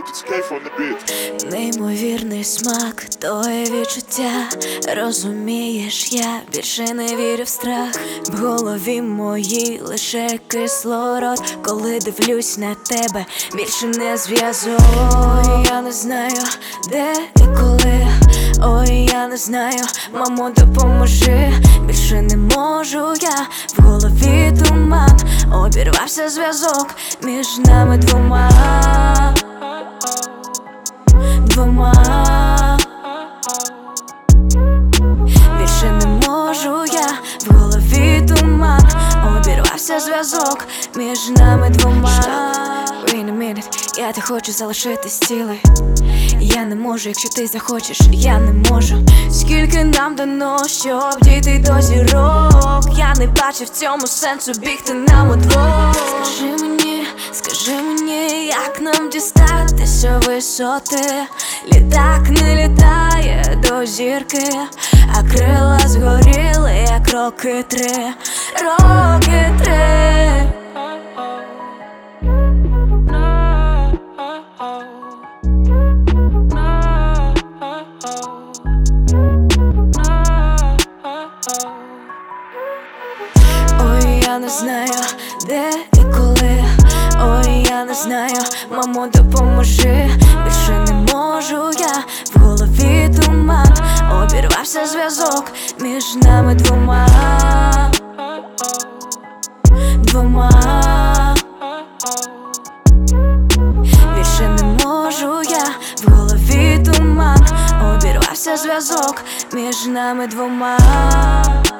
Неймовірний смак, твоє відчуття. Розумієш, я більше не вірю в страх. В голові моїй лише кислород. Коли дивлюсь на тебе, більше не зв'язок. Ой, я не знаю, де і коли. Ой, я не знаю, мамо, допоможи. Більше не можу я, в голові туман. Обірвався зв'язок між нами двома. Більше не можу я, в голові туман. Обірвався зв'язок між нами двома. Wait a minute, я те хочу залишитись цілий. Я не можу, якщо ти захочеш, я не можу. Скільки нам дано, щоб дійти до зірок. Я не бачу в цьому сенсу бігти нам удвох. Скажи мені, як нам дістатися висоти. Літак не літає до зірки, а крила згоріли, як роки три. Роки три. Ой, я не знаю, де і коли. Ой, я не знаю, мамо, допоможи. Більше не можу я, в голові туман. Обірвався зв'язок між нами двома. Більше не можу я, в голові туман. Обірвався зв'язок між нами двома.